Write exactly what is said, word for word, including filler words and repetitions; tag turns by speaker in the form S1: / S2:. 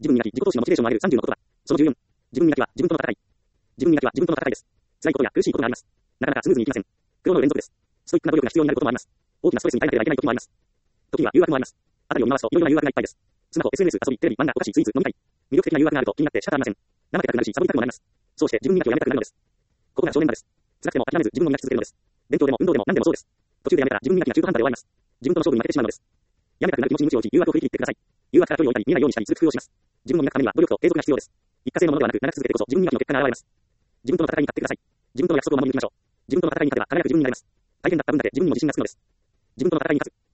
S1: 自分磨き、自己投資のモチベーションを上げるさんじゅうの言葉。そのじゅうよん。自分磨きは自分との戦い。自分磨きは自分との戦いです。辛いことや苦しいことがあります。なかなかスムーズにいきません。苦労の連続です。ストイックな努力が必要になることもあります。大きなストレスに耐えなければいけない時もあります。時には誘惑もあります。あたりを見回すといろいろな誘惑がいっぱいです。スマホ、エスエヌエス、遊び、テレビ、漫画、お菓子、スイーツ、飲み会。魅力的な誘惑があると気になって仕方ありません。怠けたくなるし、サボりたくもなります。そうして自分磨きをやめたくなるのです。ここが正念場です。辛くても諦めず自分を磨き続けるのです。勉強でも運動でも何でもそうです。途中でやめたら自分磨きが中途半端で終わります。自分との勝負に負けてしまうのです。やめたくなる気持ちに鞭を打ち、誘惑を振り切ってください。誘惑から距離を置いたり、見えないようにしたりする工夫をします。自分を磨くためには努力と継続が必要です。一過性のものではなく、長く続けてこそ自分磨きの結果が現れます。自分との戦いに勝ってください。自分との約束を守り抜きましょう。自分との戦いに勝てば必ず自分になれます。大変だった分だけ自分にも自信がつくのです。自分との戦いに勝つ。